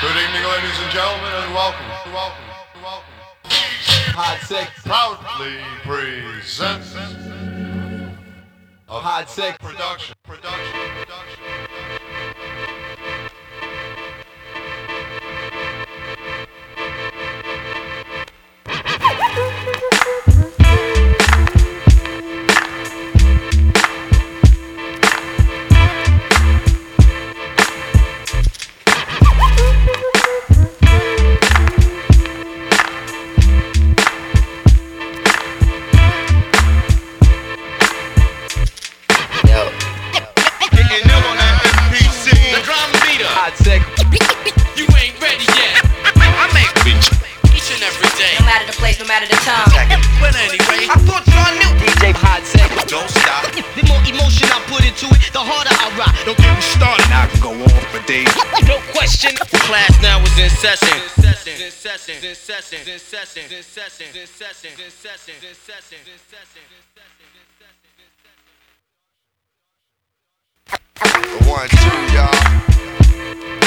Good evening, ladies and gentlemen, and welcome. Hot Sex Proudly presents a Hot Sex production. Hot Sex. You ain't ready yet. I make bitch each and every day. No matter the place, no matter the time. But anyway, I thought y'all knew. DJ Hot Sex. Don't stop. The more emotion I put into it, the harder I rock. Don't get me started. I can go on for days. No question. Class now is in session. One, two, y'all.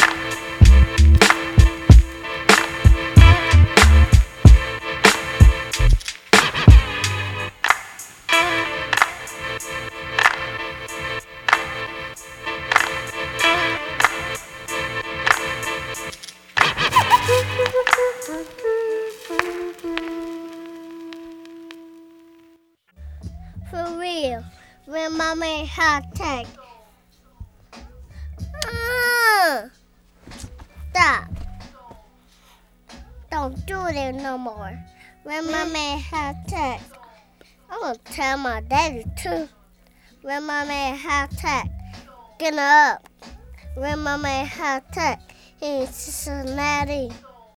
For real, when my man hot tech. Stop. Don't do that no more. When my man hot tech. I'm gonna tell my daddy too. When my man hot tech. Get up. When my man hot tech. He's Cincinnati.